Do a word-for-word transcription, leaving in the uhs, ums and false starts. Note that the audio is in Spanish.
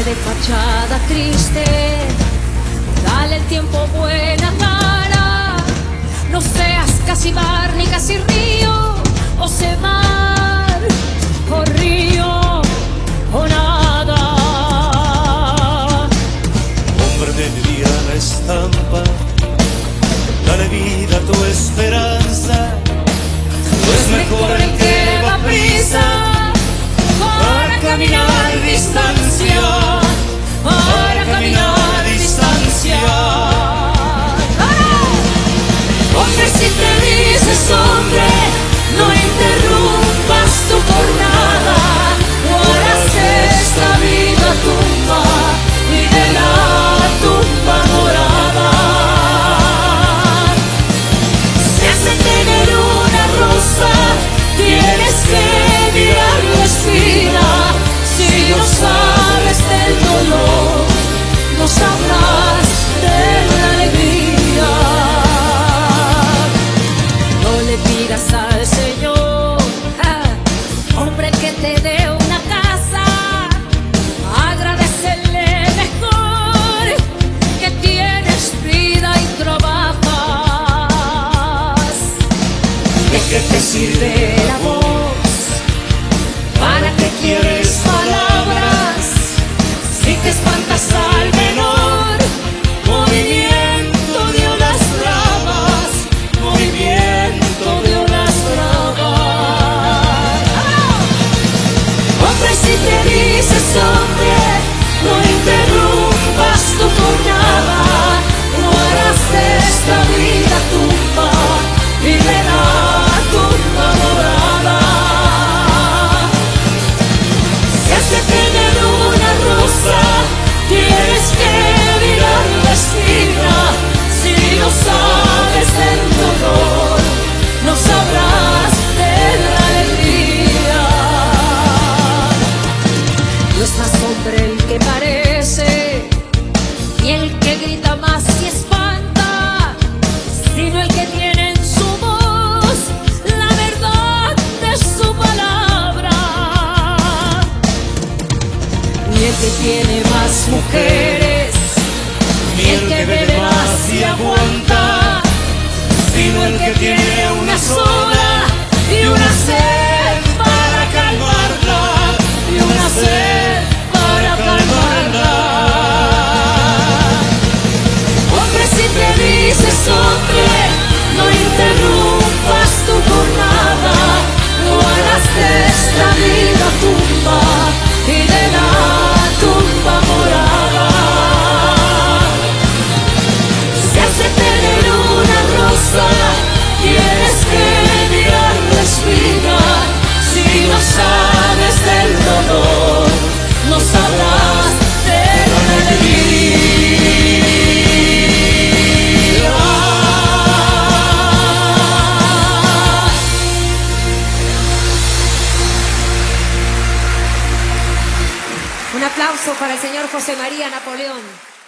de fachada triste, dale el tiempo buena cara. No seas casi mar ni casi río, o se mar, o río, o nada. Hombre de mi vida la estampa, dale vida a tu esperanza. No es mejor el que va prisa para caminar distancia, para caminar distancia. Hombre, si te dices hombre, no interrumpas tu jornada, no harás esta vida tumba y de la tumba morada. Si has de tener una rosa, tienes que mirar la espina. Si no sabes del dolor, no sabrás de la alegría. No le pidas al Señor, ah, hombre, que te dé una casa. Agradecele mejor que tienes vida y trabajas. ¿De qué te sirve la voz? ¿Para qué quieres palabras si te espantas al menor movimiento de olas bravas, movimiento de olas bravas? Hombre, si te dices hombre, no interrumpas tu jornada, no harás de esta vida tumba y de la tumba morada. Si has de tener una rosa, tienes que mirar la espina. Si no sabes del dolor, no sabrás de la alegría. No es más hombre el que parece, ni el que grita más y espanta, sino el que tiene en su voz la verdad de su palabra. Ni el que tiene más mujeres, ni el que bebe más y aguanta, Sino el que tiene una sola y una sed para calmarla, y una sed para calmarla. Hombre, si te dices hombre, no interrumpas tu jornada, no harás de esta vida tumba y de la tumba morada. Si has de tener una rosa, tienes que mirar la espina. Si no sabes del dolor, no sabrás de la alegría. Un aplauso para el señor José María Napoleón.